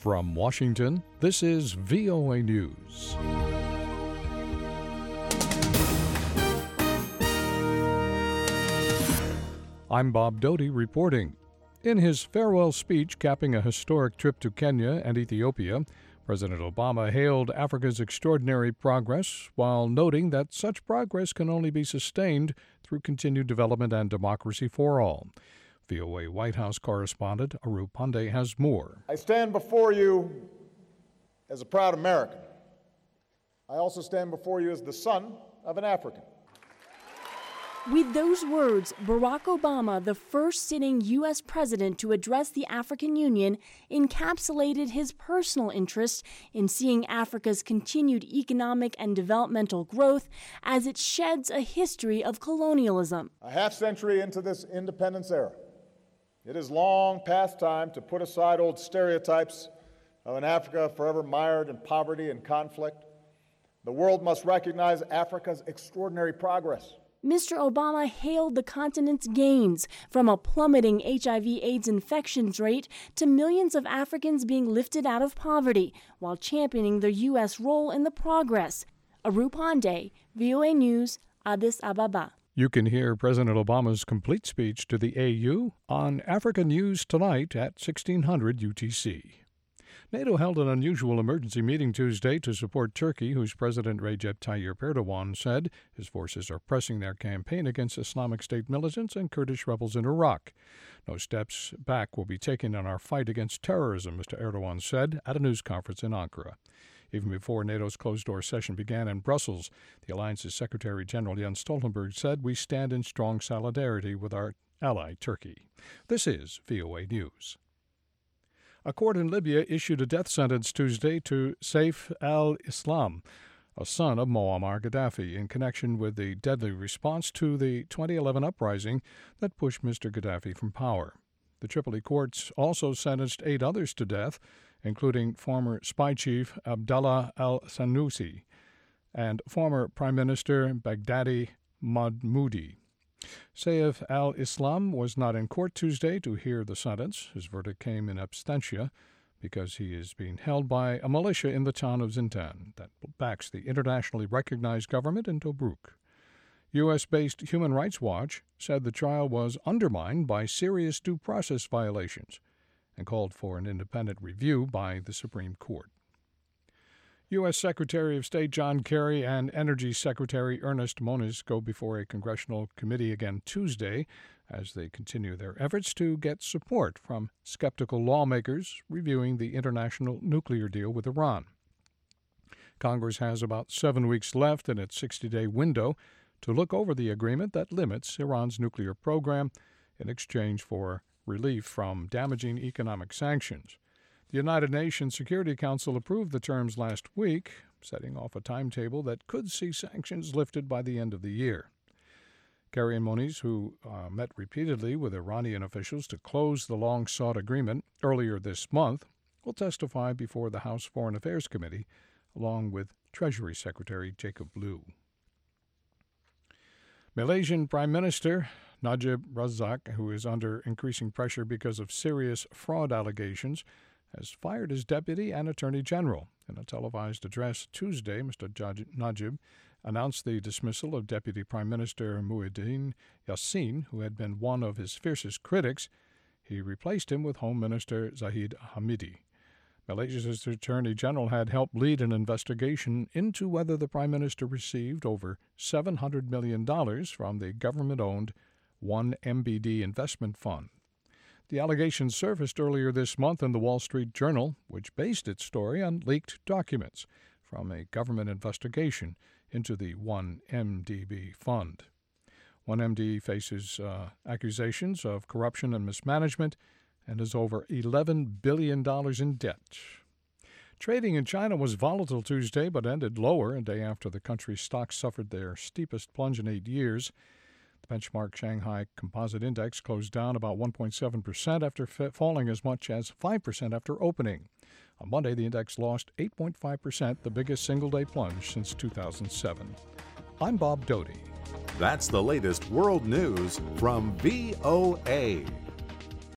From Washington, this is VOA News. I'm Bob Doty reporting. In his farewell speech capping a historic trip to Kenya and Ethiopia, President Obama hailed Africa's extraordinary progress while noting that such progress can only be sustained through continued development and democracy for all. VOA White House correspondent Aru Pandey has more. I stand before you as a proud American. I also stand before you as the son of an African. With those words, Barack Obama, the first sitting U.S. president to address the African Union, encapsulated his personal interest in seeing Africa's continued economic and developmental growth as it sheds a history of colonialism. A half-century into this independence era, it is long past time to put aside old stereotypes of an Africa forever mired in poverty and conflict. The world must recognize Africa's extraordinary progress. Mr. Obama hailed the continent's gains, from a plummeting HIV/AIDS infections rate to millions of Africans being lifted out of poverty, while championing the U.S. role in the progress. Aru Pandey, VOA News, Addis Ababa. You can hear President Obama's complete speech to the AU on Africa News tonight at 1600 UTC. NATO held an unusual emergency meeting Tuesday to support Turkey, whose President Recep Tayyip Erdogan said his forces are pressing their campaign against Islamic State militants and Kurdish rebels in Iraq. No steps back will be taken in our fight against terrorism, Mr. Erdogan said at a news conference in Ankara. Even before NATO's closed-door session began in Brussels, the alliance's Secretary General Jens Stoltenberg said, "We stand in strong solidarity with our ally Turkey." This is VOA News. A court in Libya issued a death sentence Tuesday to Saif al-Islam, a son of Muammar Gaddafi, in connection with the deadly response to the 2011 uprising that pushed Mr. Gaddafi from power. The Tripoli courts also sentenced 8 others to death, including former spy chief Abdallah al-Sanusi and former Prime Minister Baghdadi Mahmoudi. Saif al-Islam was not in court Tuesday to hear the sentence. His verdict came in absentia because he is being held by a militia in the town of Zintan that backs the internationally recognized government in Tobruk. U.S.-based Human Rights Watch said the trial was undermined by serious due process violations and called for an independent review by the Supreme Court. U.S. Secretary of State John Kerry and Energy Secretary Ernest Moniz go before a congressional committee again Tuesday as they continue their efforts to get support from skeptical lawmakers reviewing the international nuclear deal with Iran. Congress has about 7 weeks left in its 60-day window to look over the agreement that limits Iran's nuclear program in exchange for relief from damaging economic sanctions. The United Nations Security Council approved the terms last week, setting off a timetable that could see sanctions lifted by the end of the year. Kerry and Moniz, who met repeatedly with Iranian officials to close the long-sought agreement earlier this month, will testify before the House Foreign Affairs Committee, along with Treasury Secretary Jacob Lew. Malaysian Prime Minister Najib Razak, who is under increasing pressure because of serious fraud allegations, has fired his deputy and attorney general. In a televised address Tuesday, Mr. Najib announced the dismissal of Deputy Prime Minister Muhyiddin Yassin, who had been one of his fiercest critics. He replaced him with Home Minister Zahid Hamidi. Malaysia's Attorney General had helped lead an investigation into whether the Prime Minister received over $700 million from the government-owned 1MBD investment fund. The allegations surfaced earlier this month in the Wall Street Journal, which based its story on leaked documents from a government investigation into the 1MDB fund. 1MD faces accusations of corruption and mismanagement and is over $11 billion in debt. Trading in China was volatile Tuesday but ended lower a day after the country's stocks suffered their steepest plunge in 8 years. The benchmark Shanghai Composite Index closed down about 1.7% after falling as much as 5% after opening. On Monday, the index lost 8.5%, the biggest single-day plunge since 2007. I'm Bob Doty. That's the latest world news from VOA.